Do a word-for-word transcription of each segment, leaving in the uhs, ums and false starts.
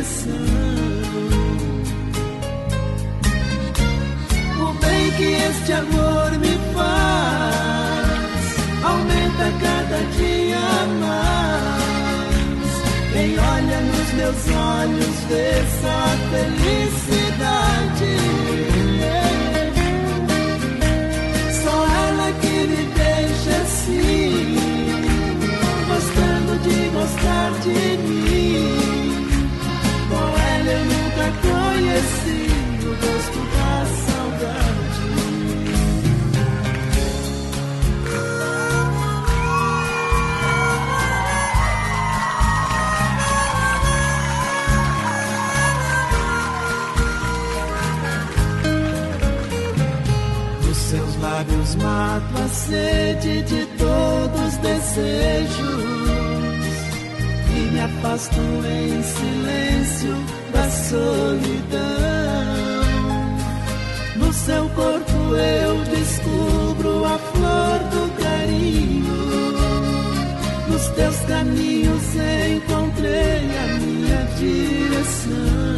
direção. O bem que este amor me faz aumenta cada dia mais. Quem olha nos meus olhos vê só felicidade. Só ela que me deixa assim, gostando de gostar de mim. Com ela eu nunca conheci o gosto da saudade. Nos seus lábios mato a sede de todos os desejos e me afasto em silêncio da solidão. No seu corpo eu descubro a flor do carinho. Nos teus caminhos encontrei a minha direção.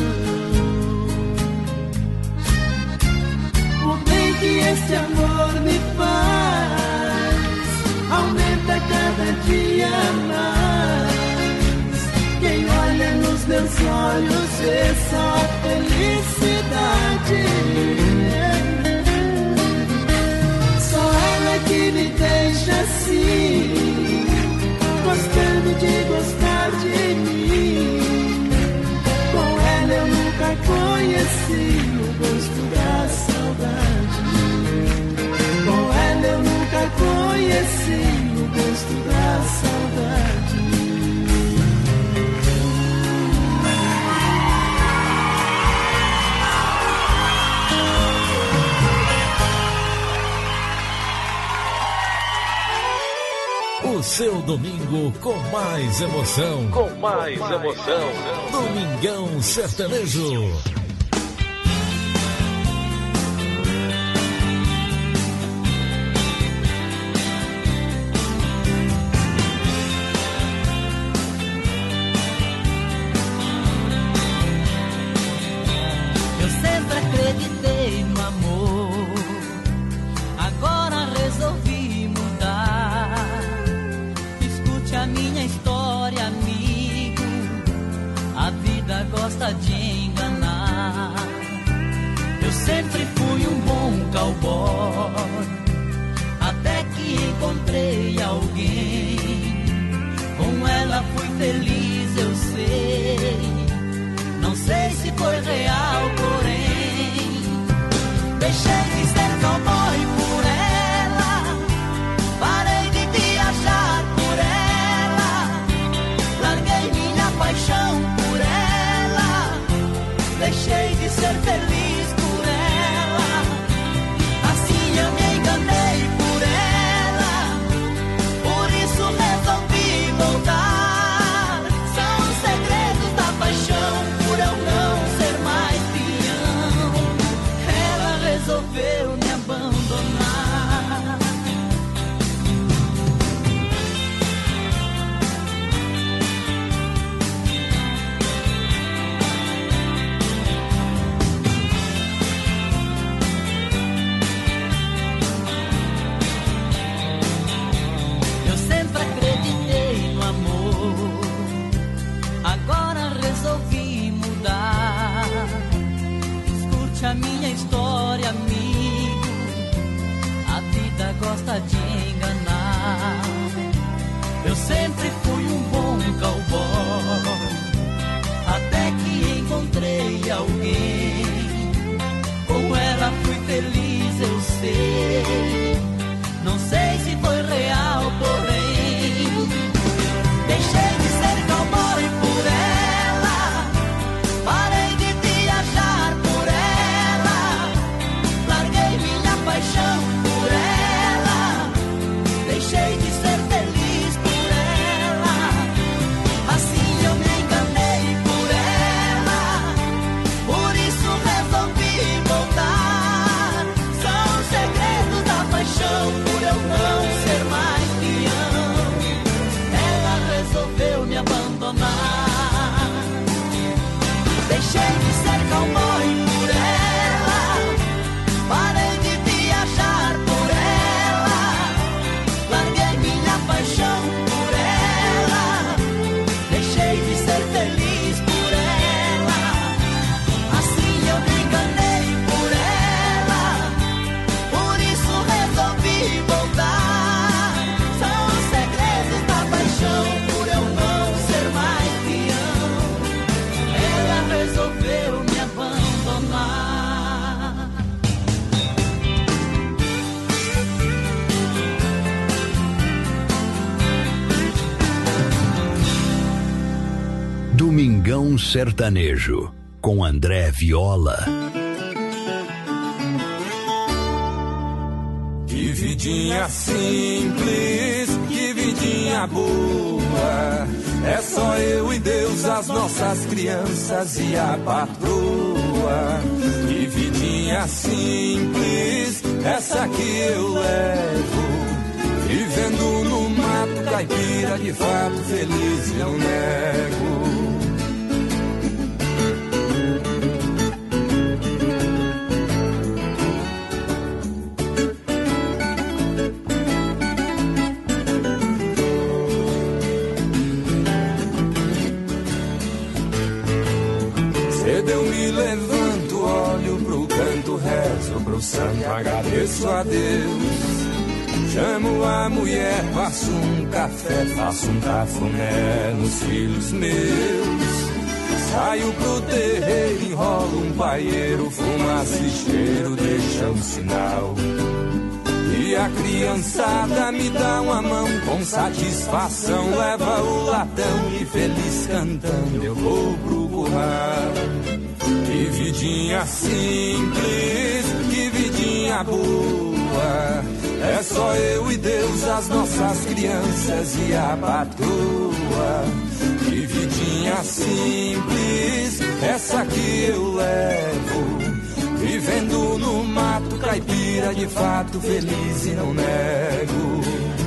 O bem que este amor me faz aumenta cada dia mais. Quem olha nos meus olhos vê só felicidade. Só ela que me deixa assim, gostando de gostar de mim. Com ela eu nunca conheci o gosto da saudade. Com ela eu nunca conheci o gosto da saudade. O seu domingo com mais emoção. Com mais emoção. Domingão Sertanejo. Eu sempre acreditei no amor, agora resolvi mudar. Escute a minha história, amigo, a vida gosta de enganar. Eu sempre fui um bom cowboy, até que encontrei alguém. Com ela fui feliz, eu sei. Não sei se foi real, porém deixei de ser cowboy por ela. Parei de viajar por ela. Larguei minha paixão por ela. Deixei de ser feliz por ela. Assim eu me enganei por ela. Por isso resolvi voltar. São os segredos da paixão, por eu não ser mais peão. Ela resolveu me abandonar. Eu sempre acreditei no amor, agora resolvi mudar. Escute a minha história, amigo, a vida gosta de enganar. Eu sempre fui um bom cowboy, até que encontrei alguém. Com ela fui feliz, eu sei. Não sei se foi real, porém deixei de ser cowboy por ela. Parei de viajar por ela. Larguei minha paixão por ela. Deixei de ser feliz por ela. Assim eu me enganei por ela. Por isso resolvi voltar. São os segredos da Deixei de ser cowboy por ela, parei de viajar por ela, larguei minha paixão por ela, deixei de ser feliz por ela, assim eu me enganei por ela, por isso resolvi voltar. São os segredos da paixão, por eu não ser mais peão, ela resolveu me abandonar. Domingão Sertanejo, com André Viola. Que vidinha simples, que vidinha boa. É só eu e Deus, as nossas crianças e a patroa. Que vidinha simples, essa que eu levo. Vivendo no mato caipira, de fato feliz eu nego. Cedo eu me levanto, olho pro canto, rezo pro santo, agradeço a Deus. Chamo a mulher, faço um café, faço um cafuné nos filhos meus. Saio pro terreiro, enrolo um paieiro, fumaça e cheiro, deixa um sinal. E a criançada me dá uma mão, com satisfação leva o latão e feliz cantando eu vou pro curral. Que vidinha simples, que vidinha boa. É só eu e Deus, as nossas crianças e a patroa. Que vidinha simples, essa que eu levo. Vivendo no mato caipira, de fato feliz e não nego.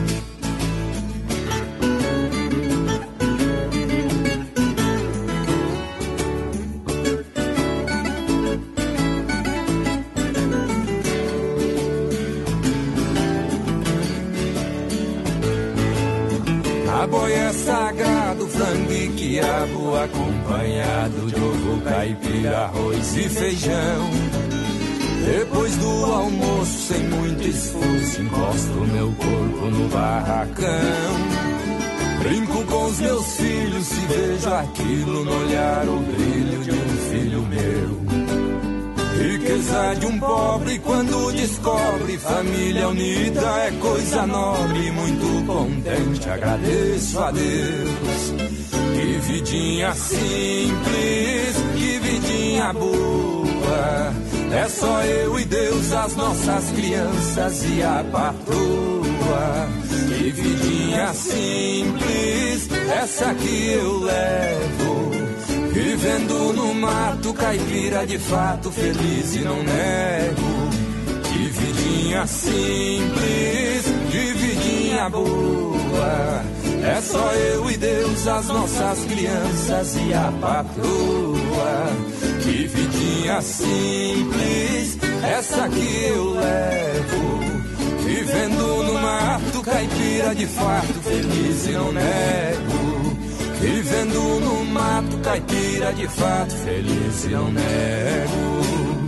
A boia é sagrado, frango e quiabo, acompanhado de ovo caipira, arroz e feijão. Depois do almoço, sem muito esforço, encosto meu corpo no barracão. Brinco com os meus filhos e vejo aquilo no olhar, o brilho de um filho meu. Riqueza de um pobre quando descobre família unida é coisa nobre, muito contente, agradeço a Deus. Que vidinha simples, que vidinha boa. É só eu e Deus, as nossas crianças e a patroa. Que vidinha simples, essa que eu levo. Vivendo no mato caipira, de fato feliz e não nego. Que vidinha simples, de vidinha boa. É só eu e Deus, as nossas crianças e a patroa. Que vidinha simples, essa que eu levo. Vivendo no mato caipira, de fato feliz e não nego. Vivendo no mato caipira, de fato feliz e não nego.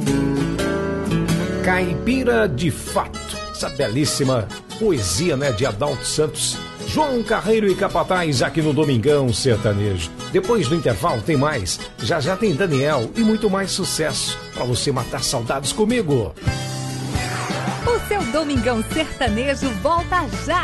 Caipira de fato, essa belíssima poesia, né, de Adalto Santos. João Carreiro e Capataz aqui no Domingão Sertanejo. Depois do intervalo tem mais. Já já tem Daniel e muito mais sucesso para você matar saudades comigo. O seu Domingão Sertanejo volta já.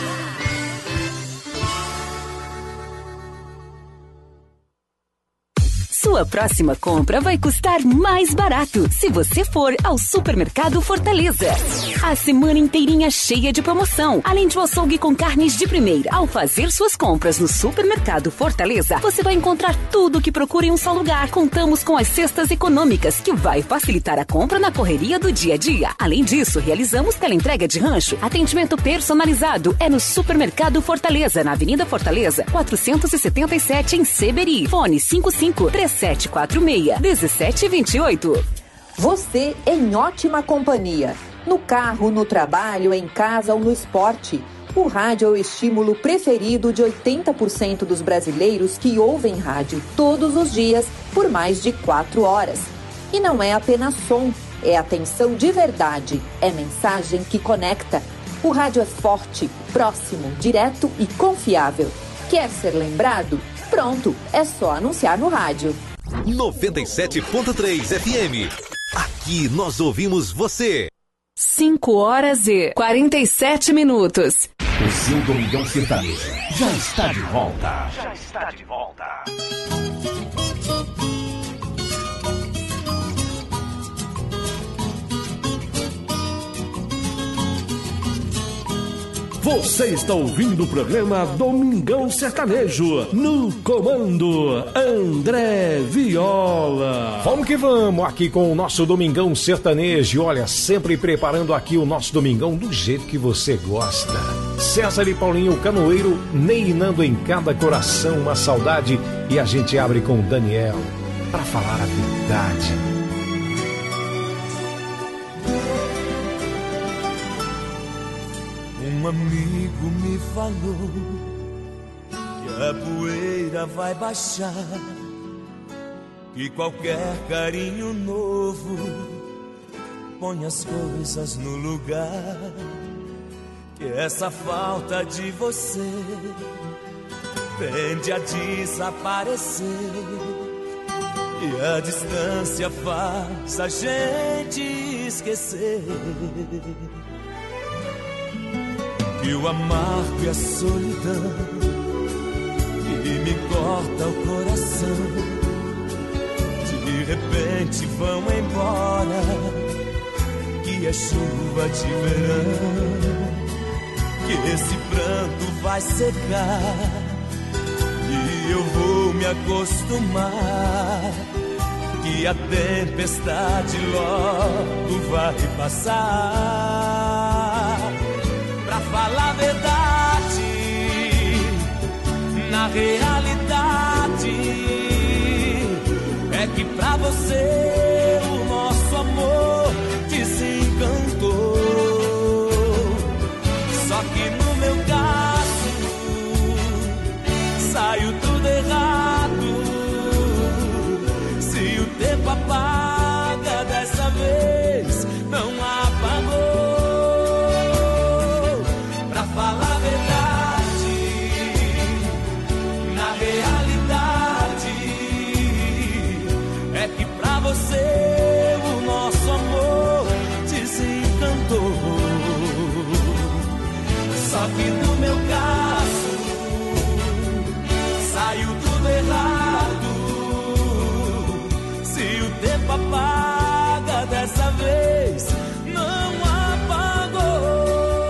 Sua próxima compra vai custar mais barato se você for ao Supermercado Fortaleza. A semana inteirinha cheia de promoção, além de um açougue com carnes de primeira. Ao fazer suas compras no Supermercado Fortaleza, você vai encontrar tudo o que procura em um só lugar. Contamos com as cestas econômicas, que vai facilitar a compra na correria do dia a dia. Além disso, realizamos teleentrega de rancho. Atendimento personalizado é no Supermercado Fortaleza, na Avenida Fortaleza, quatrocentos e setenta e sete, em Seberi. Fone cinco cinco, três sete quatro seis, um sete dois oito. Você em ótima companhia. No carro, no trabalho, em casa ou no esporte. O rádio é o estímulo preferido de oitenta por cento dos brasileiros que ouvem rádio todos os dias por mais de quatro horas. E não é apenas som, é atenção de verdade, é mensagem que conecta. O rádio é forte, próximo, direto e confiável. Quer ser lembrado? Pronto, é só anunciar no rádio. noventa e sete ponto três F M. Aqui nós ouvimos você. cinco horas e quarenta e sete minutos. O seu Domingão Sertanejo já está de volta. Já está de volta. Você está ouvindo o programa Domingão Sertanejo, no comando André Viola. Vamos que vamos aqui com o nosso Domingão Sertanejo. Olha, sempre preparando aqui o nosso Domingão do jeito que você gosta. César e Paulinho Canoeiro, neinando em cada coração uma saudade. E a gente abre com Daniel para falar a verdade. Um amigo me falou que a poeira vai baixar, que qualquer carinho novo põe as coisas no lugar, que essa falta de você tende a desaparecer e a distância faz a gente esquecer que o amargo e a solidão que me corta o coração de repente vão embora, que é chuva de verão, que esse pranto vai secar e eu vou me acostumar, que a tempestade logo vai passar. Pra falar a verdade, na realidade, é que pra você o nosso amor desencantou. Só que no meu caso, saiu tudo errado. Se o tempo apaga dessa vez, não apagou. Falar a verdade, na realidade, é que pra você o nosso amor desencantou. Só que no meu caso, saiu tudo errado. Se o tempo apaga dessa vez, não apagou.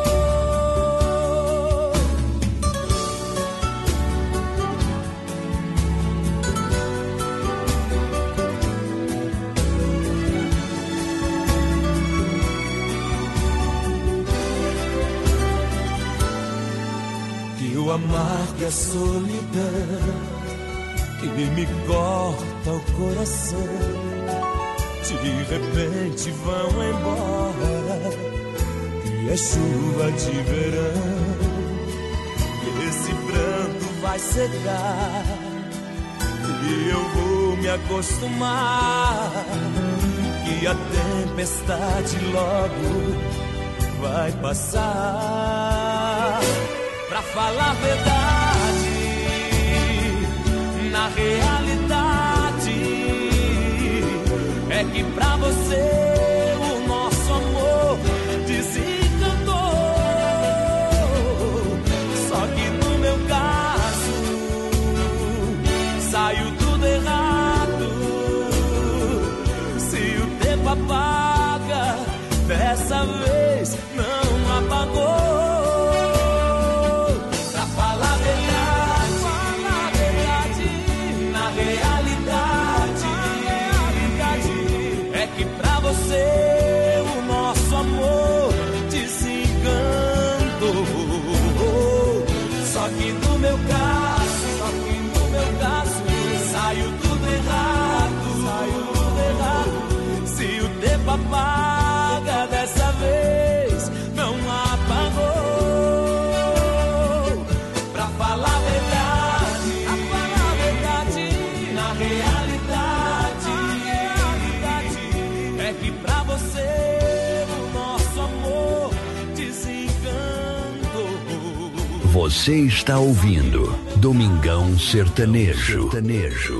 O amargo e a solidão que me corta o coração de repente vão embora, que é chuva de verão, que esse pranto vai secar e eu vou me acostumar, que a tempestade logo vai passar. Pra falar a verdade, na realidade, é que pra você o nosso amor desencantou. Só que no meu caso, saiu tudo errado. Se o tempo apaga, dessa vez não apagou. Você, o nosso amor desencantou. Só que no meu caso, só que no meu caso, saiu tudo errado. Você está ouvindo Domingão Sertanejo. Sertanejo.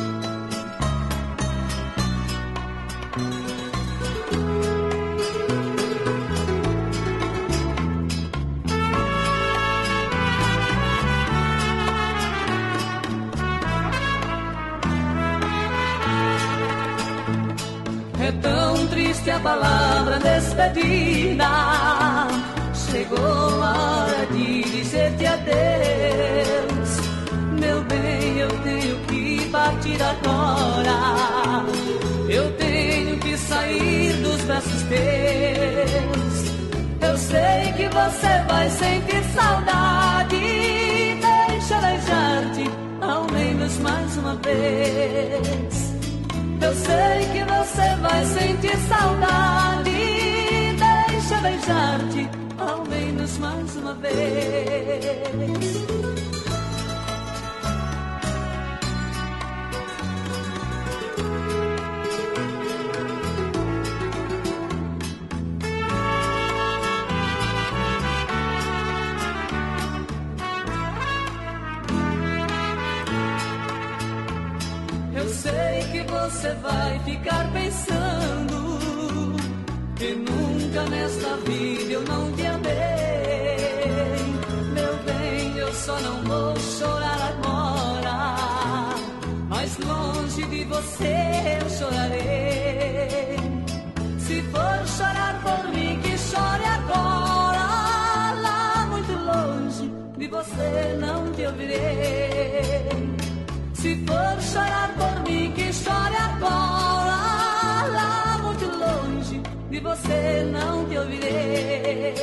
É tão triste a palavra despedida. Chegou a hora de dizer-te adeus. Meu bem, eu tenho que partir agora. Eu tenho que sair dos braços teus. Eu sei que você vai sentir saudade. Deixa beijar-te ao menos mais uma vez. Eu sei que você vai sentir saudade. Deixa beijar-te ao menos mais uma vez. Eu sei que você vai ficar pensando que nunca nesta vida eu não te amei. Meu bem, eu só não vou chorar agora, mas longe de você eu chorarei. Se for chorar por mim, que chore agora. Lá muito longe de você não te ouvirei. Se for chorar por mim, que chore agora. Lá muito longe de você não te ouvirei.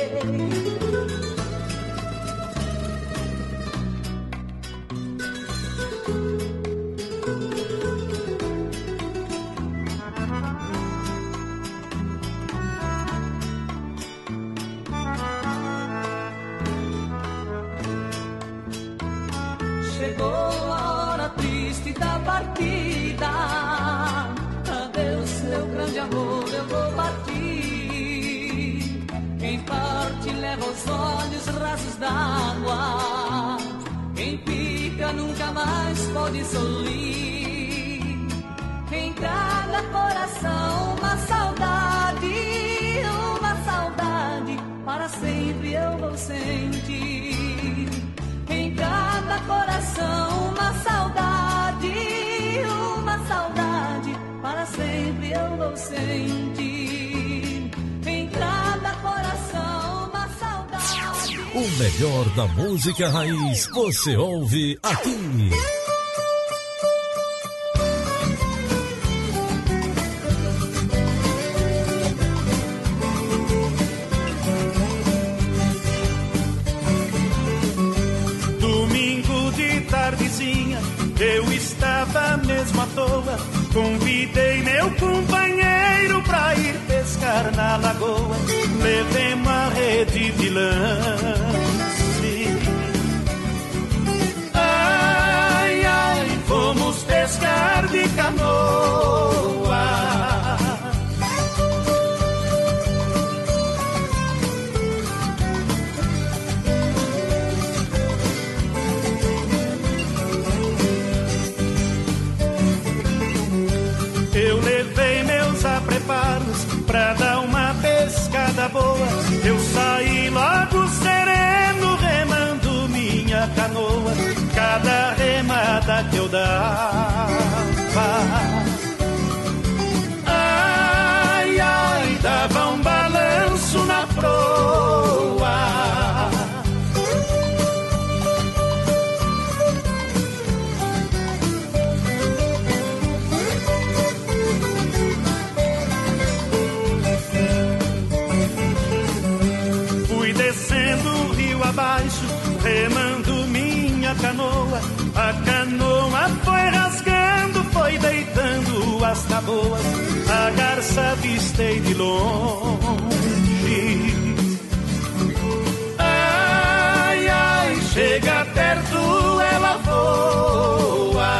Chegou a hora triste da partida. Adeus, meu grande amor, eu vou partir. Quem parte leva os olhos rasos d'água. Quem fica nunca mais pode sorrir. Em cada coração uma saudade, uma saudade para sempre eu vou sentir. Em cada coração uma saudade, uma saudade para sempre eu vou sentir. Em cada coração uma saudade. O melhor da música raiz você ouve aqui. Eu estava mesmo à toa, convidei meu companheiro pra ir pescar na lagoa. Levei uma rede de lance. Ai, ai, fomos pescar de canoa. Eu levei meus apreparos pra dar uma pescada boa. Eu saí logo sereno, remando minha canoa. Cada remada que eu dava, ai, ai, dava um balanço na proa. Abaixo, remando minha canoa. A canoa foi rasgando, foi deitando as taboas. A garça avistei de longe. Ai, ai, chega perto, ela voa.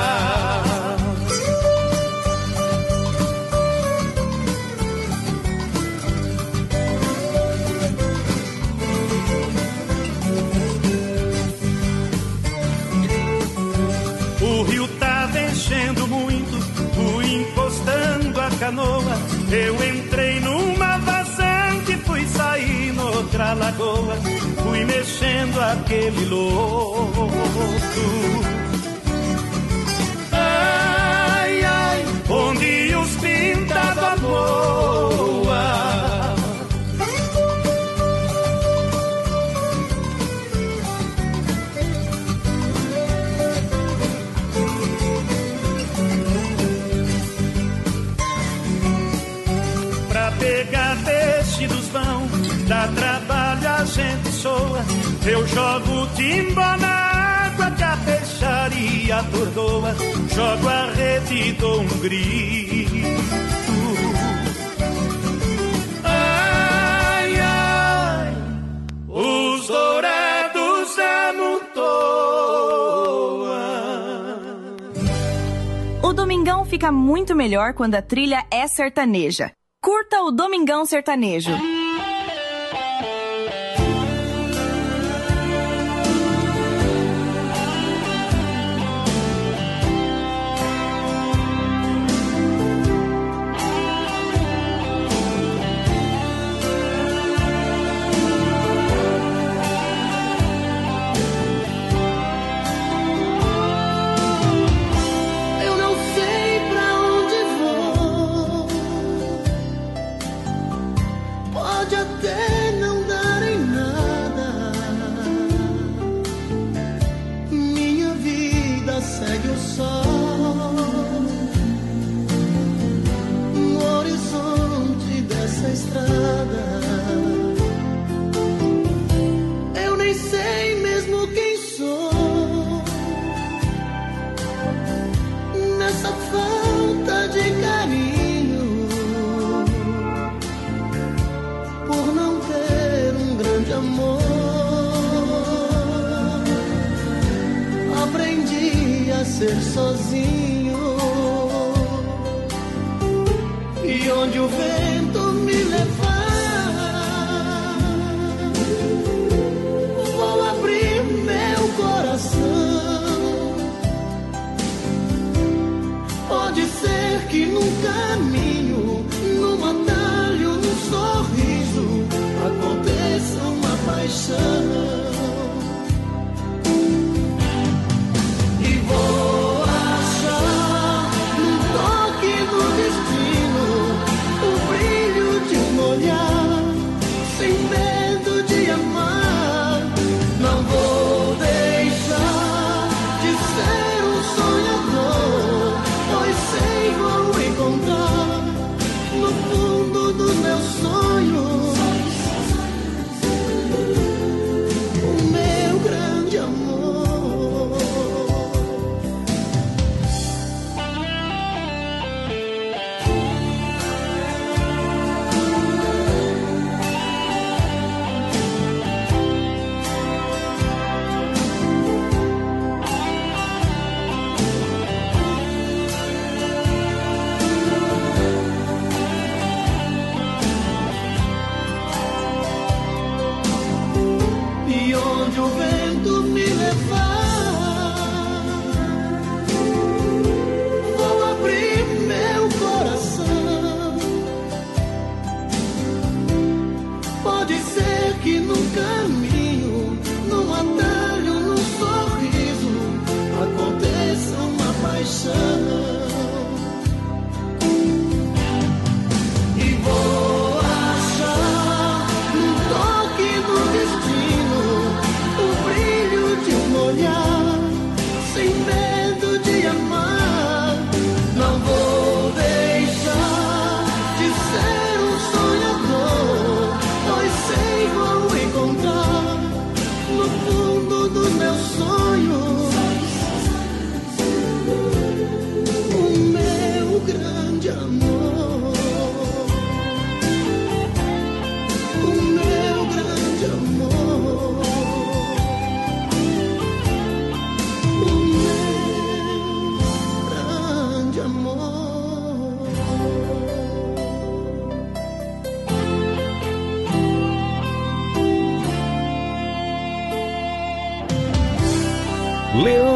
canoa, eu entrei numa vazante, fui sair noutra lagoa, fui mexendo aquele lodo. Ai, ai, onde os pintados voam. Pegar vestidos vão, dá trabalho, a gente soa. Eu jogo timbo na água que a peixaria atordoa. Jogo a rede e dou um grito. Ai, ai, os dourados amontoam. O Domingão fica muito melhor quando a trilha é sertaneja. Curta o Domingão Sertanejo. Ser sozinho, e onde o vento me levar, vou abrir meu coração. Pode ser que num caminho, num atalho, num sorriso, aconteça uma paixão.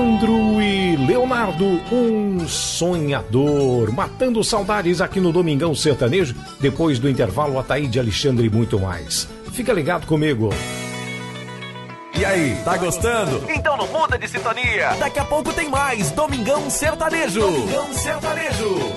Leandro e Leonardo, um sonhador, matando saudades aqui no Domingão Sertanejo. Depois do intervalo, Ataíde Alexandre e muito mais. Fica ligado comigo. E aí, tá gostando? Então não muda de sintonia. Daqui a pouco tem mais Domingão Sertanejo. Domingão Sertanejo.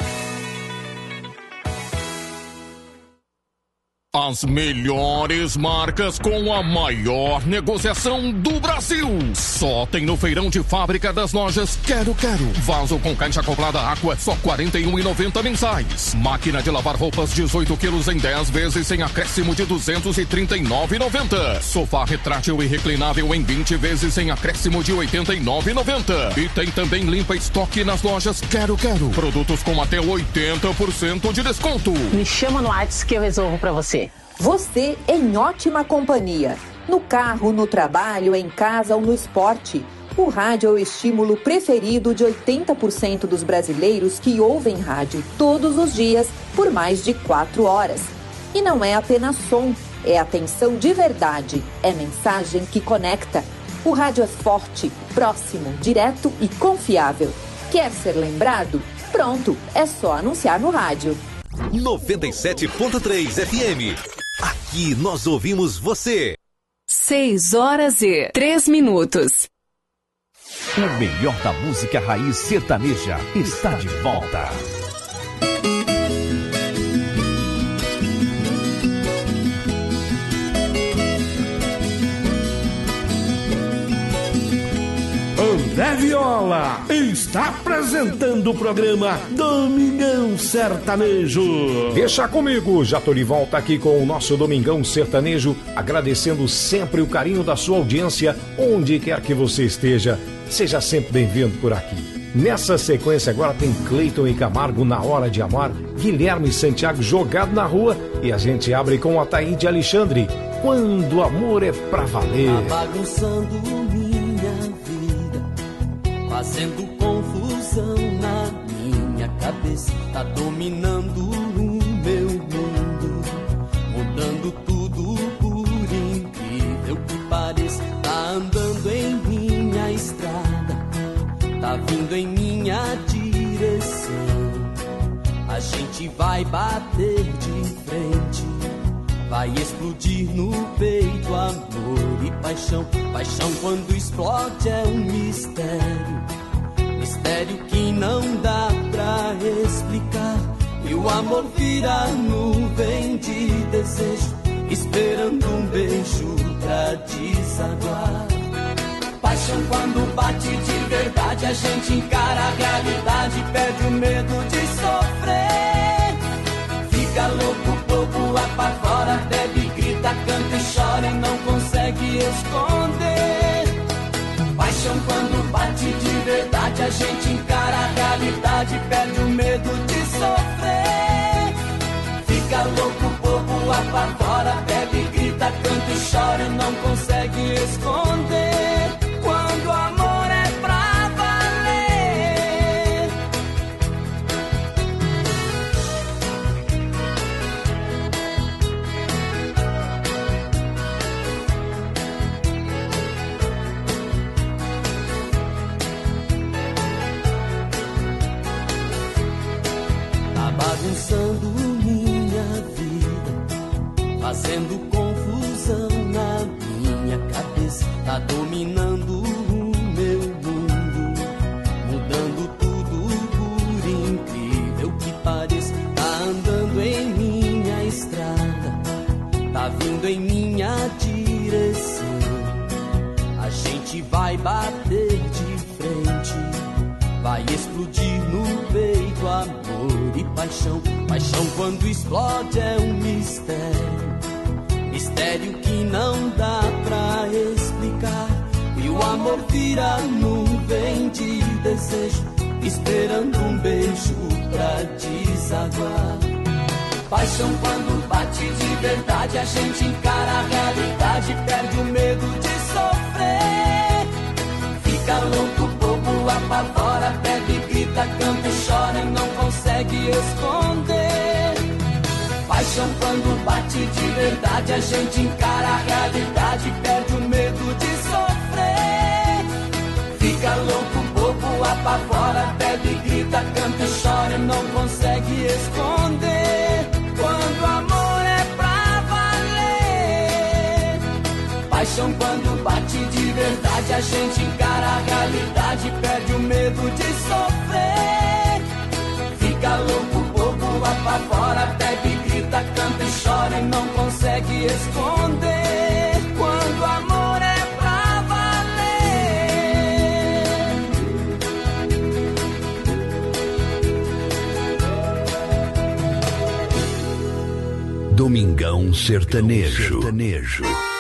As melhores marcas com a maior negociação do Brasil. Só tem no feirão de fábrica das lojas Quero Quero. Vaso com caixa acoplada Aqua, só quarenta e um reais e noventa centavos mensais. Máquina de lavar roupas dezoito quilos em dez vezes sem acréscimo de duzentos e trinta e nove reais e noventa centavos. Sofá retrátil e reclinável em vinte vezes sem acréscimo de oitenta e nove reais e noventa centavos. E tem também limpa estoque nas lojas Quero Quero. Produtos com até oitenta por cento de desconto. Me chama no WhatsApp que eu resolvo pra você. Você em ótima companhia. No carro, no trabalho, em casa ou no esporte. O rádio é o estímulo preferido de oitenta por cento dos brasileiros que ouvem rádio todos os dias por mais de quatro horas. E não é apenas som, é atenção de verdade, é mensagem que conecta. O rádio é forte, próximo, direto e confiável. Quer ser lembrado? Pronto, é só anunciar no rádio. noventa e sete ponto três F M. Aqui nós ouvimos você. Seis horas e três minutos. O melhor da música raiz sertaneja está de volta. André Viola está apresentando o programa Domingão Sertanejo. Deixa comigo, já tô de volta aqui com o nosso Domingão Sertanejo, agradecendo sempre o carinho da sua audiência, onde quer que você esteja. Seja sempre bem-vindo por aqui. Nessa sequência agora tem Cleiton e Camargo na Hora de Amar, Guilherme e Santiago Jogado na Rua, e a gente abre com Ataíde Alexandre, Quando o Amor é Pra Valer. Tá bagunçando minha vida, fazendo confusão na minha cabeça, tá dominando o meu mundo, mudando tudo por incrível que pareça, tá andando em minha estrada, tá vindo em minha direção, a gente vai bater de frente, vai explodir no peito amor e paixão. Paixão quando explode é um mistério, mistério que não dá pra explicar. E o amor vira nuvem de desejo, esperando um beijo pra desaguar. Paixão quando bate de verdade, a gente encara a realidade, perde o medo de sofrer. Fica louco, bobo, apavora, bebe, grita, canta e chora e não consegue esconder. Paixão quando bate de verdade, a gente encara a realidade, perde o medo de sofrer. Fica louco, bobo, apavora, bebe, grita, canta e chora e não consegue esconder. Quando o amor é pra valer. Tá bagunçando minha vida, fazendo confusão na minha cabeça, tá dominando o meu mundo, mudando tudo por incrível que pareça, tá andando em minha estrada, tá vindo em minha direção, a gente vai bater de frente, vai explodir no peito amor e paixão. Paixão quando explode é um mistério, mistério que não dá pra explicar. E o amor vira nuvem de desejo, esperando um beijo pra desaguar. Paixão quando bate de verdade, a gente encara a realidade, perde o medo de sofrer. Fica louco, bobo, apavora, bebe, grita, canta e chora e não consegue esconder. Paixão quando bate de verdade, a gente encara a realidade, perde o medo de sofrer. Fica louco, pouco, apavora, bebe, grita, canta e chora e não consegue esconder. Quando o amor é pra valer, paixão quando bate de verdade, a gente encara a realidade, perde o medo de sofrer. Fica louco, pouco, apavora, bebe, grita, canta e chora e não consegue esconder. Quando o amor é pra valer. Domingão Sertanejo. Sertanejo.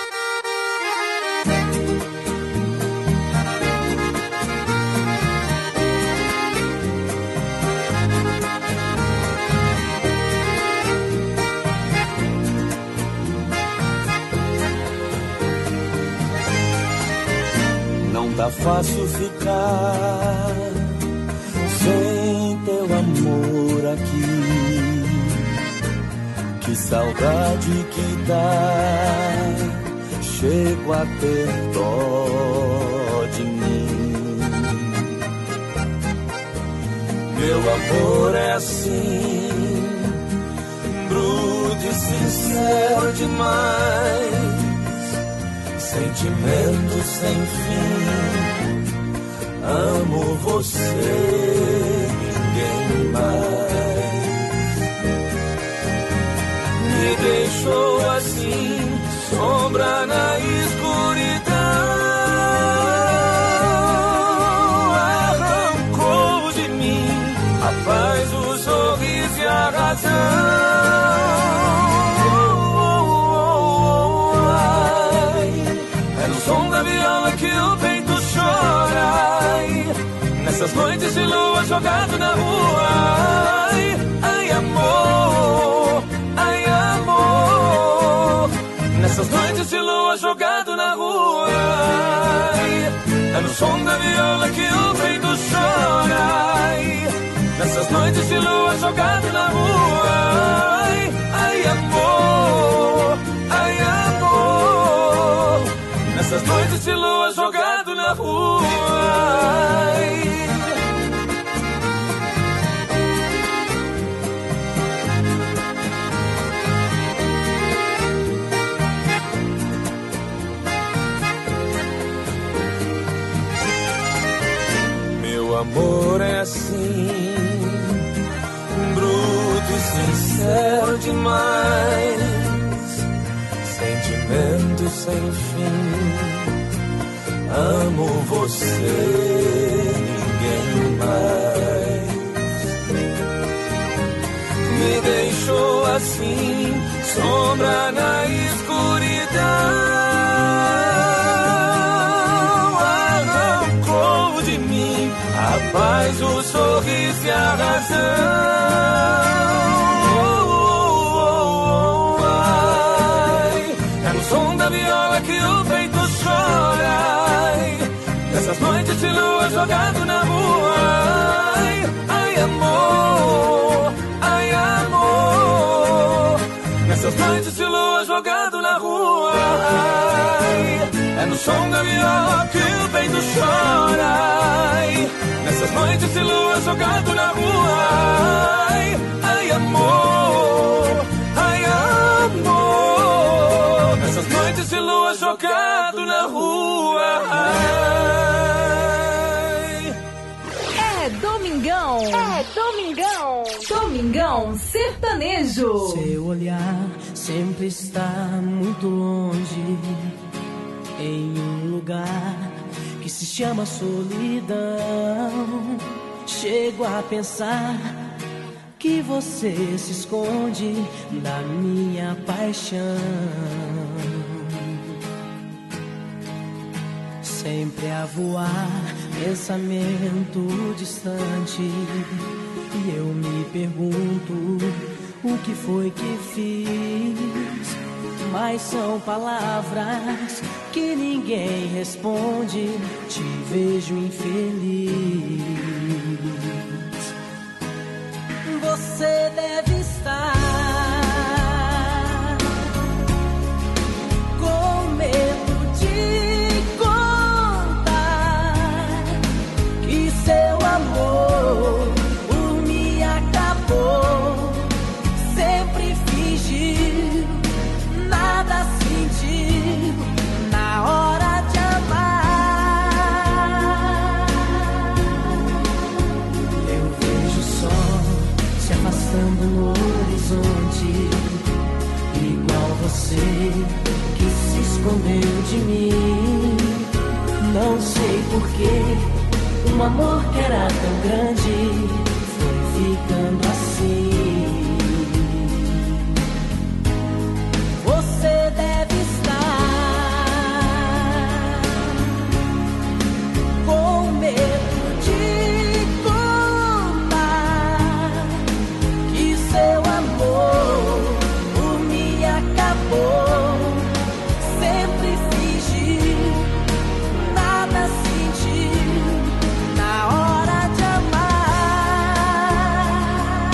Tá fácil ficar sem teu amor aqui. Que saudade que dá, chego a ter dó de mim. Meu amor é assim, bruto e sincero demais. Sentimento sem fim, amo você, ninguém mais. Me deixou assim, sombra na escuridão. Arrancou de mim a paz, o sorriso e a razão. Som da viola que o peito chora, ai, nessas noites de lua jogado na rua. Ai, ai amor, ai amor, nessas noites de lua jogado na rua. Ai, é no som da viola que o peito chora, ai, nessas noites de lua jogado na rua. Ai, ai amor, ai amor, nessas noites de lua jogado na rua. Ai. Meu amor é assim, bruto e sincero demais. Sentimento sem fim, amo você, ninguém mais. Me deixou assim, sombra na escuridão. Arrancou de mim a paz, o sorriso e a razão. Som da viola que o peito chora, ai, nessas noites de lua jogado na rua. Ai, ai amor, ai amor, nessas noites de lua jogado na rua. Ai, é no som da viola que o peito chora, ai, nessas noites de lua jogado na rua. Ai, ai amor, ai amor, nessas noites de lua jogado na rua. Ai. É Domingão, é Domingão, Domingão Sertanejo. Seu olhar sempre está muito longe, em um lugar que se chama solidão. Chego a pensar que você se esconde da minha paixão. Sempre a voar, pensamento distante, e eu me pergunto o que foi que fiz. Mas são palavras que ninguém responde. Te vejo infeliz. Você deve estar com medo de contar que seu passando no horizonte, igual você que se escondeu de mim. Não sei porquê, um amor que era tão grande foi ficando assim. Você deve estar com medo de contar que seu amor por mim acabou. Sempre fingi, nada senti na hora de amar.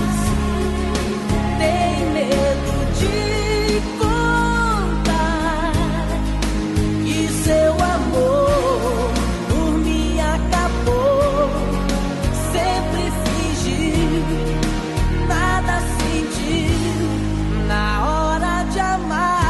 Tem medo de contar que seu amor por mim acabou. Sempre fingi, nada senti na hora de amar.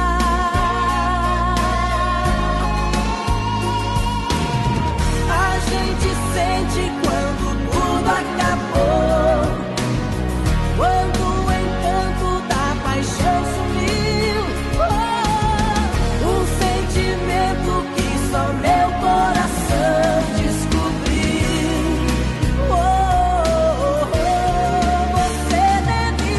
A gente sente quando tudo acabou, quando o encanto da paixão sumiu. Oh, um sentimento que só meu coração descobriu. Oh, oh, oh, você deve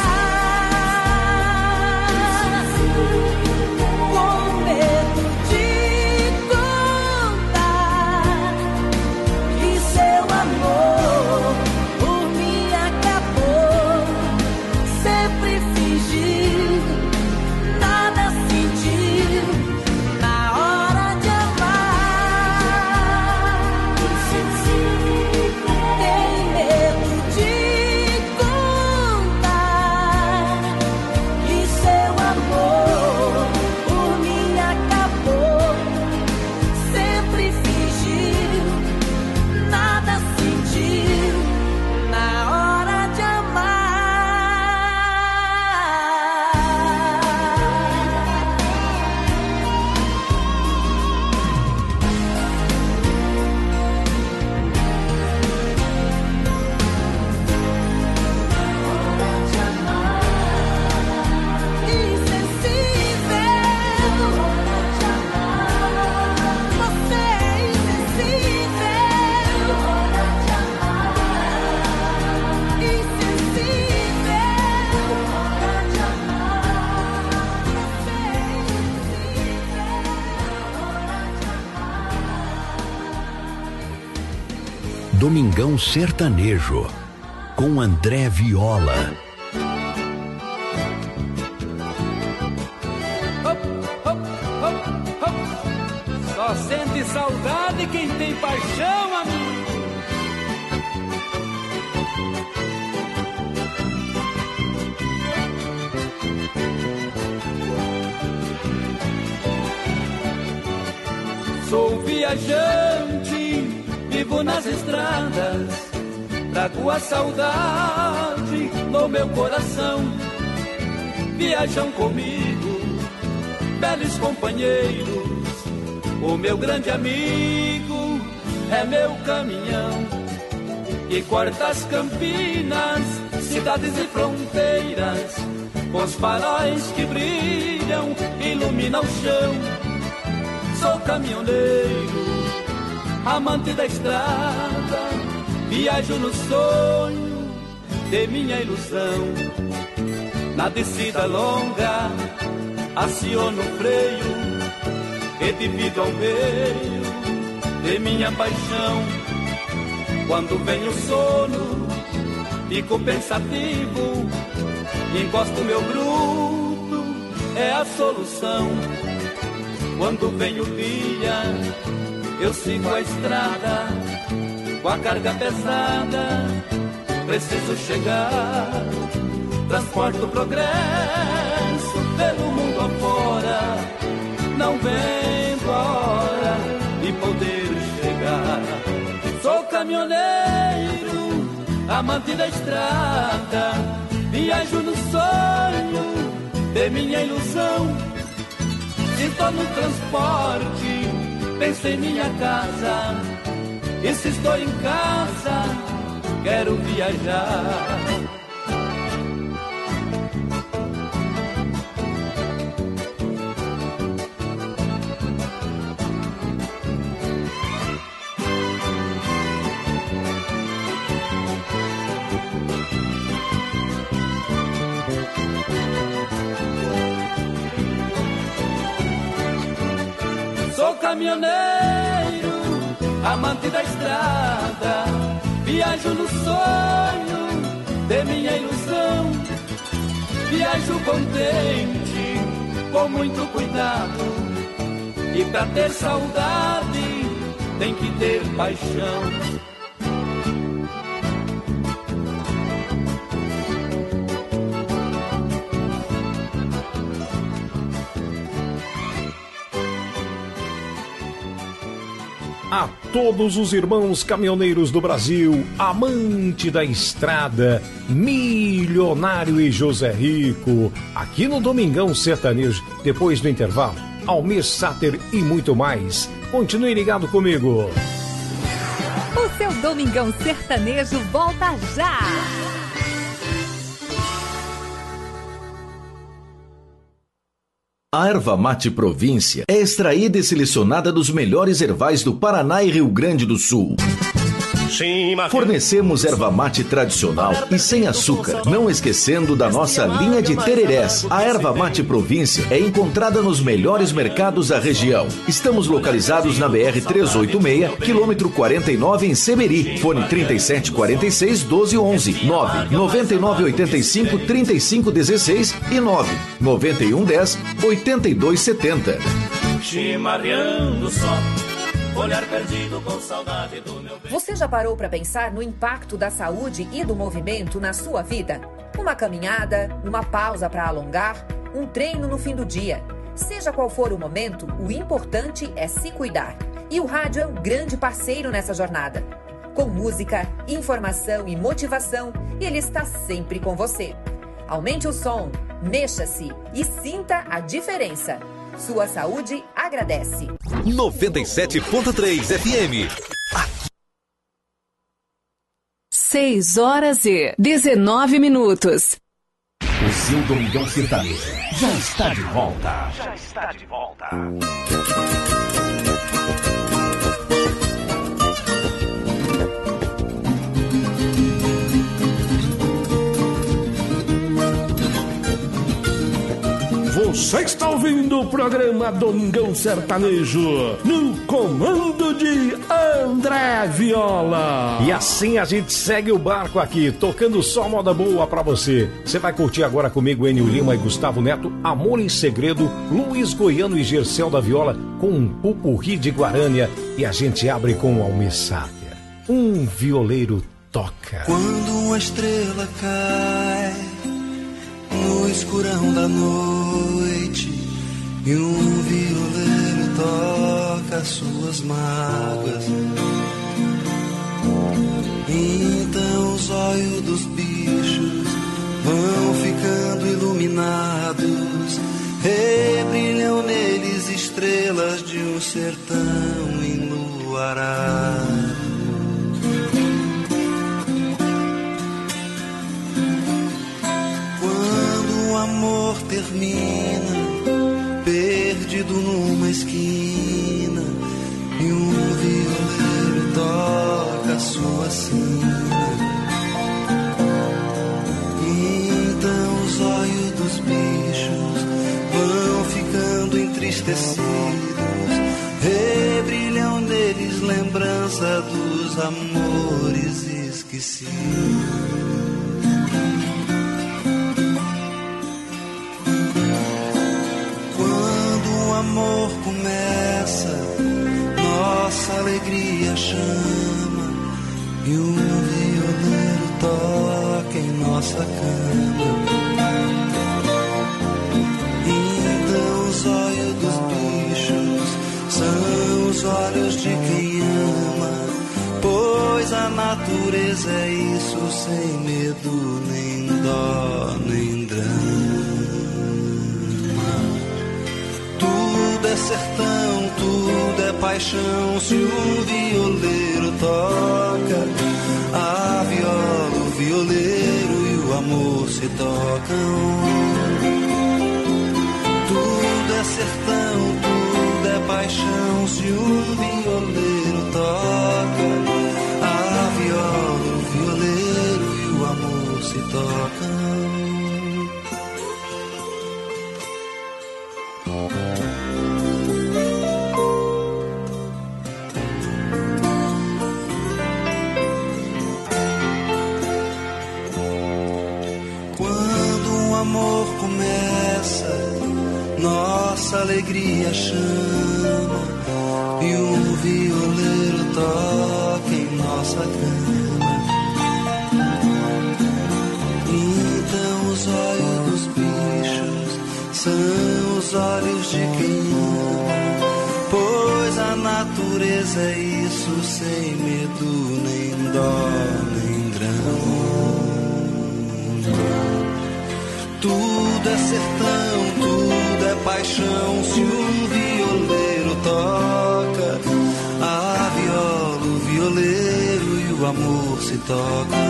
estar com medo de contar que seu amor por mim acabou. Sempre fingi, nada senti na hora de amar. Tem medo de contar que seu amor por mim acabou. Sempre fingi, nada senti na hora de amar. Insensível, você é insensível. Domingão Sertanejo, com André Viola. Só sente saudade quem tem paixão, amigo. Sou viajante, vivo nas estradas, trago a saudade no meu coração. Viajam comigo, belos companheiros, o meu grande amigo é meu caminhão. E corta as campinas, cidades e fronteiras, com os faróis que brilham, ilumina o chão. Sou caminhoneiro, amante da estrada, viajo no sonho de minha ilusão. Na descida longa, aciono o freio e divido ao meio de minha paixão. Quando vem o sono, fico pensativo, encosto meu bruto, é a solução. Quando vem o dia, eu sigo a estrada, com a carga pesada, preciso chegar. Transporto o progresso pelo mundo afora, não vendo a hora de poder chegar. Sou caminhoneiro, amante da estrada, viajo no sonho de minha ilusão. Estou no transporte, penso em minha casa, e se estou em casa, quero viajar. Sou caminhoneiro, amante da estrada, viajo no sonho de minha ilusão. Viajo contente, com muito cuidado, e pra ter saudade tem que ter paixão. A todos os irmãos caminhoneiros do Brasil, amante da estrada, milionário e José Rico, aqui no Domingão Sertanejo, depois do intervalo, Almir Sater e muito mais. Continue ligado comigo. O seu Domingão Sertanejo volta já. A erva mate Província é extraída e selecionada dos melhores ervais do Paraná e Rio Grande do Sul. Fornecemos erva mate tradicional e sem açúcar, não esquecendo da nossa linha de tererés. A erva mate Província é encontrada nos melhores mercados da região. Estamos localizados na B R trezentos e oitenta e seis, quilômetro quarenta e nove, em Seberi. Fone trinta e sete quarenta e seis, doze onze, nove nove nove oito cinco, trinta e cinco dezesseis e nove nove um um zero, oito dois sete zero. Chimarreando só, olhar perdido com saudade do meu bem. Você já parou para pensar no impacto da saúde e do movimento na sua vida? Uma caminhada, uma pausa para alongar, um treino no fim do dia. Seja qual for o momento, o importante é se cuidar. E o rádio é um grande parceiro nessa jornada. Com música, informação e motivação, ele está sempre com você. Aumente o som, mexa-se e sinta a diferença. Sua saúde agradece. noventa e sete ponto três F M. seis horas e dezenove minutos. O seu Domingão Sertanejo já está de volta. Já está de volta. Você está ouvindo o programa Domingão Sertanejo, no comando de André Viola. E assim a gente segue o barco aqui, tocando só moda boa pra você. Você vai curtir agora comigo, Enio Lima e Gustavo Neto, Amor em Segredo, Luiz Goiano e Gercel da Viola, com um pupurri de Guarânia. E a gente abre com o Almir Sater. Um violeiro toca. Quando uma estrela cai no escurão da noite e um violeiro toca suas mágoas, então os olhos dos bichos vão ficando iluminados, rebrilham neles estrelas de um sertão enluarado. O amor termina, perdido numa esquina, e um violeiro toca sua sina. Então os olhos dos bichos vão ficando entristecidos, rebrilham neles lembrança dos amores esquecidos. O amor começa, nossa alegria chama, e um violeiro toca em nossa cama. Então os olhos dos bichos são os olhos de quem ama, pois a natureza é isso, sem medo, nem dó, nem drama. Tudo é sertão, tudo é paixão, se um violeiro toca a viola, o violeiro e o amor se tocam. Tudo é sertão, tudo é paixão, se um violeiro toca a viola, o violeiro se tocam. Quando um amor começa, nossa alegria chama e um violeiro toca em nossa cama. Então os olhos dos bichos são os olhos de quem ama, pois a natureza é isso, sem medo, nem dó, nem drama. Tudo é sertão, tudo é paixão, se um violeiro toca a viola, o violeiro e o amor se tocam.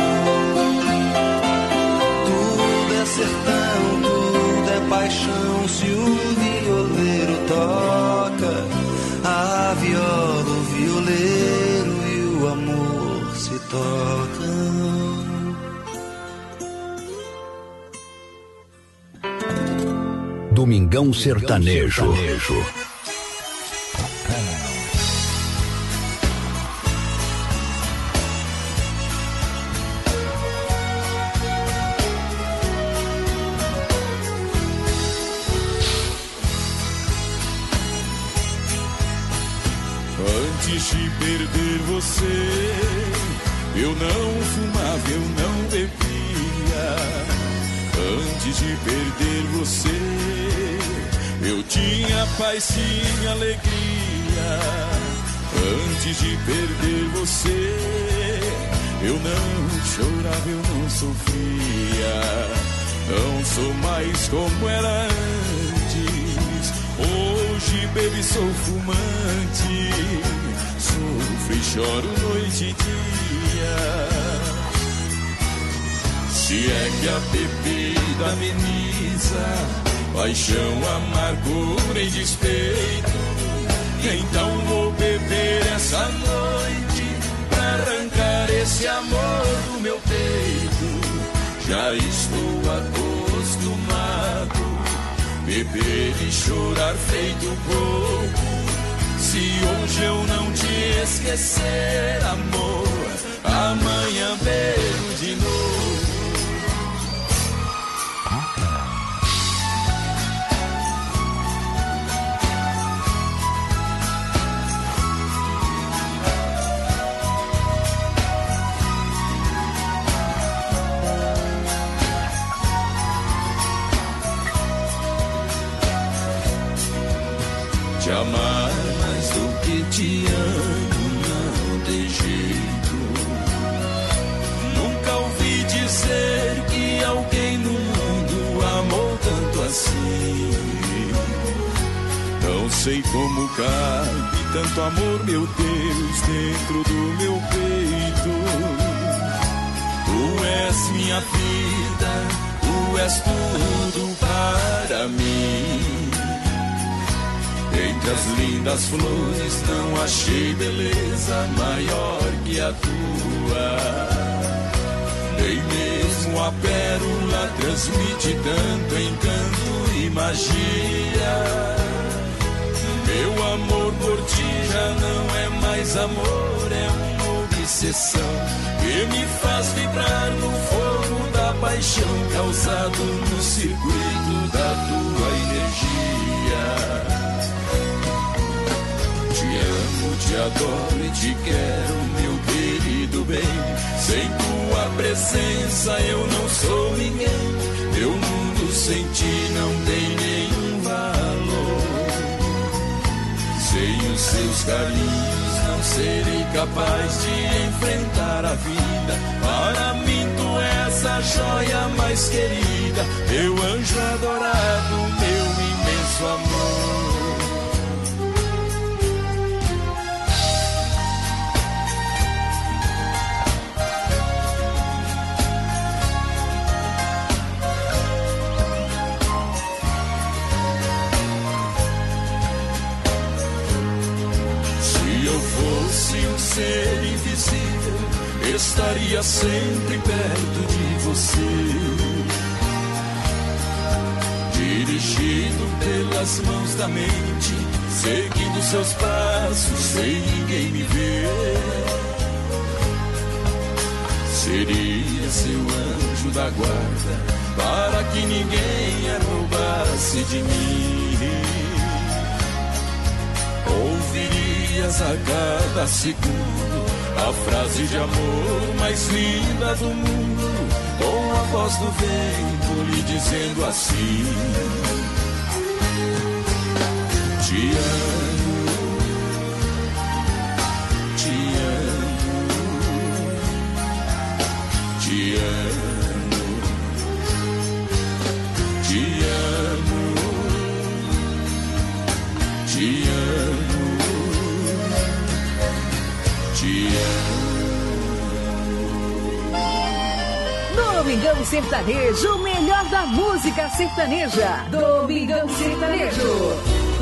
Tudo é sertão, tudo é paixão, se um violeiro toca a viola, o violeiro e o amor se tocam. Domingão Sertanejo. Antes de perder você, eu não fumava, eu não bebia. Antes de perder você, eu tinha paz, tinha alegria. Antes de perder você, eu não chorava, eu não sofria. Não sou mais como era antes. Hoje bebo e sou fumante. Sofro e choro noite e dia. Se é que a bebida ameniza paixão, amargura e despeito, então vou beber essa noite pra arrancar esse amor do meu peito. Já estou acostumado beber e chorar feito pouco. Se hoje eu não te esquecer, amor, amanhã bebo de novo. Te amar mais do que te amo não tem jeito. Nunca ouvi dizer que alguém no mundo amou tanto assim. Não sei como cabe tanto amor, meu Deus, dentro do meu peito. Tu és minha vida, tu és tudo para mim. Entre as lindas flores não achei beleza maior que a tua. Nem mesmo a pérola transmite tanto encanto e magia. Meu amor por ti já não é mais amor, é uma obsessão que me faz vibrar no fogo da paixão, causado no circuito da tua energia. Te amo, te adoro e te quero, meu querido bem. Sem tua presença eu não sou ninguém. Meu mundo sem ti não tem nenhum valor. Sem os seus carinhos não serei capaz de enfrentar a vida. Para mim tu és a joia mais querida, meu anjo adorado, meu imenso amor. Ser invisível, estaria dia sempre perto de você, dirigido pelas mãos da mente, seguindo seus passos sem ninguém me ver. Seria seu anjo da guarda para que ninguém a roubasse de mim. Ouvirias a cada segundo a frase de amor mais linda do mundo, com a voz do vento lhe dizendo assim: te amo, te amo, te amo, te amo, te amo, te amo. Domingão Sertanejo, o melhor da música sertaneja. Domingão Sertanejo.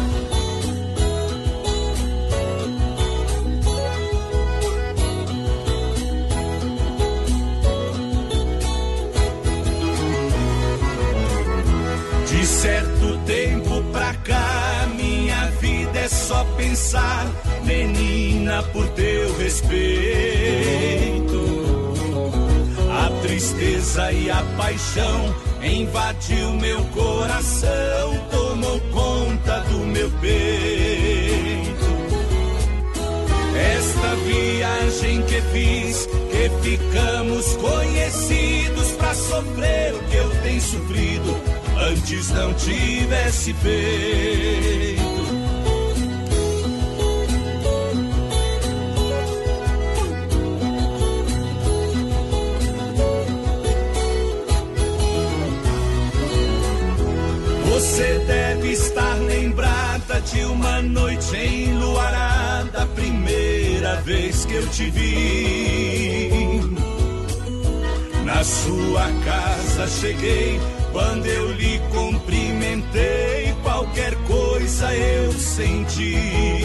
De certo tempo pra cá, minha vida é só pensar, menina, por teu respeito. A tristeza e a paixão invadiu meu coração, tomou conta do meu peito. Esta viagem que fiz, que ficamos conhecidos pra sofrer o que eu tenho sofrido, antes não tivesse feito. Você deve estar lembrada de uma noite enluarada, a primeira vez que eu te vi. Na sua casa cheguei, quando eu lhe cumprimentei, qualquer coisa eu senti.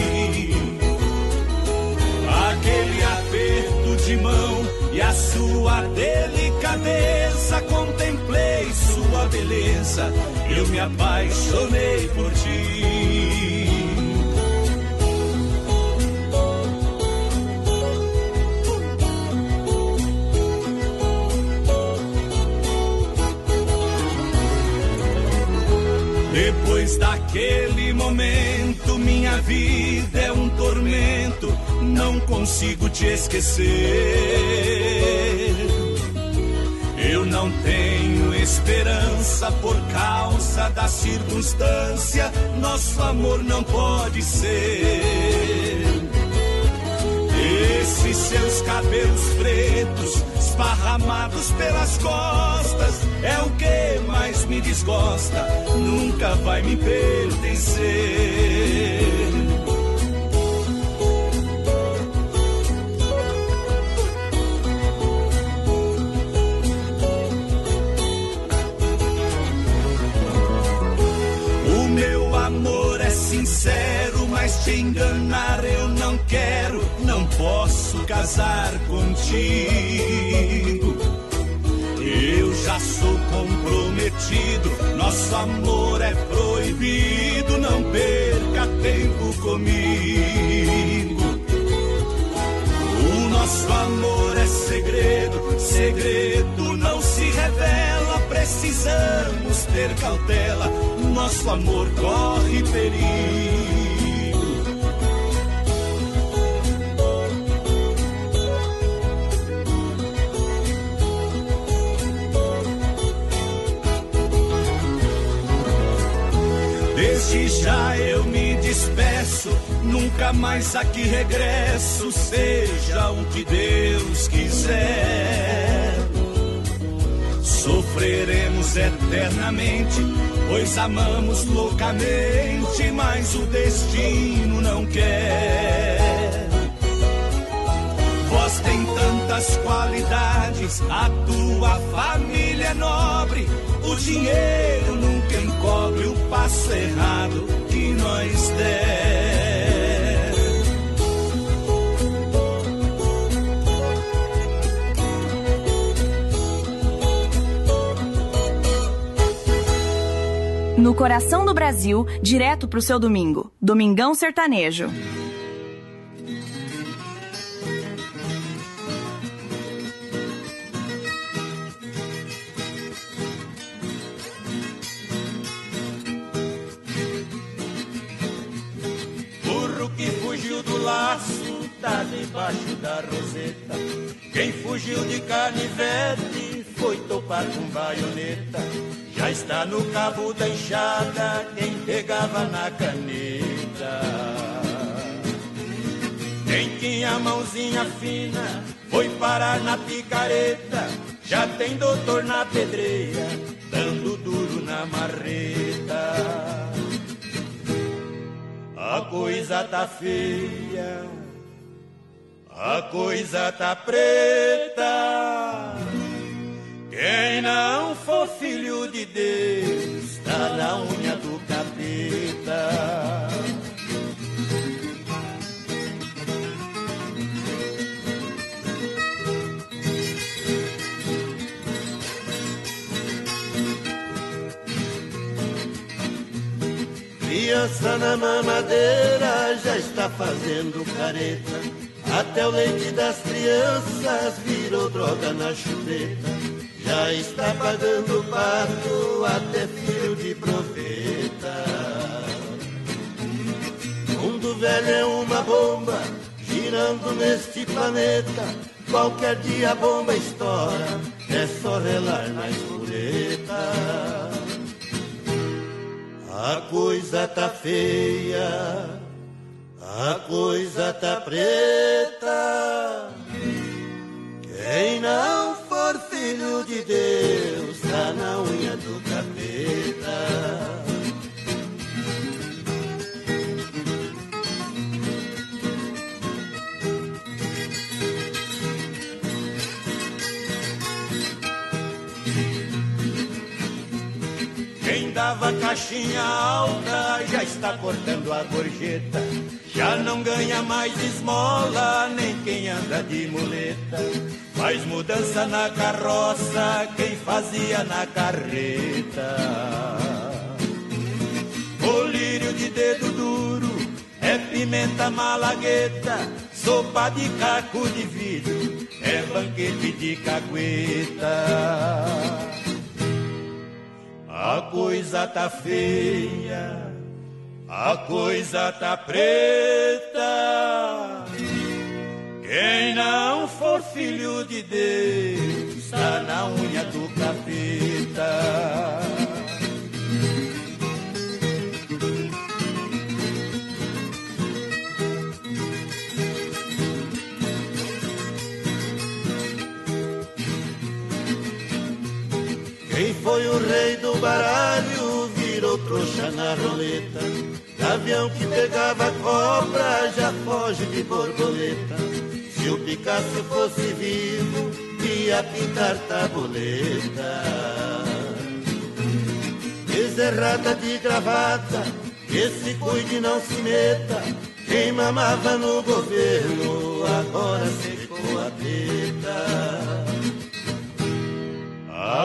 Aquele aperto de mão e a sua delicadeza, contemplei sua beleza, eu me apaixonei por ti. Depois daquele momento, minha vida é um tormento, não consigo te esquecer. Eu não tenho esperança por causa da circunstância, nosso amor não pode ser. Esses seus cabelos pretos, esparramados pelas costas, é o que mais me desgosta, nunca vai me pertencer. O meu amor é sincero, mas te enganar eu não quero, não posso casar contigo. Eu já sou comprometido, nosso amor é proibido, não perca tempo comigo. O nosso amor é segredo, segredo não se revela, precisamos ter cautela, nosso amor corre perigo. Desde já eu me despeço, nunca mais aqui regresso, seja o que Deus quiser. Sofreremos eternamente, pois amamos loucamente, mas o destino não quer. Vós tem tantas qualidades, a tua família é nobre, o dinheiro nunca encobre o passo errado que nós der. No coração do Brasil, direto pro seu domingo. Domingão Sertanejo. Burro que fugiu do laço, tá debaixo da roseta. Quem fugiu de canivete foi topar com baioneta. Já está no cabo da enxada quem pegava na caneta. Quem tinha a mãozinha fina foi parar na picareta. Já tem doutor na pedreira, dando duro na marreta. A coisa tá feia, a coisa tá preta. Quem não for filho de Deus tá na unha do capeta. Criança na mamadeira já está fazendo careta. Até o leite das crianças virou droga na chupeta. Já está pagando pato até filho de profeta. Mundo velho é uma bomba girando neste planeta. Qualquer dia a bomba estoura, é só relar na espoleta. A coisa tá feia, a coisa tá preta. Quem não for filho de Deus tá na unha do capeta. Quem dava caixinha alta já está cortando a gorjeta. Já não ganha mais esmola nem quem anda de muleta. Faz mudança na carroça quem fazia na carreta. Colírio de dedo duro é pimenta malagueta. Sopa de caco de vidro é banquete de cagueta. A coisa tá feia, a coisa tá preta. Quem não for filho de Deus tá na unha do capeta. Quem foi o rei do baralho virou trouxa na roleta. Gavião que pegava cobra já foge de borboleta. Se o Picasso fosse vivo ia pintar tabuleta. Bezerrada de gravata, que se cuide não se meta. Quem mamava no governo agora secou a teta.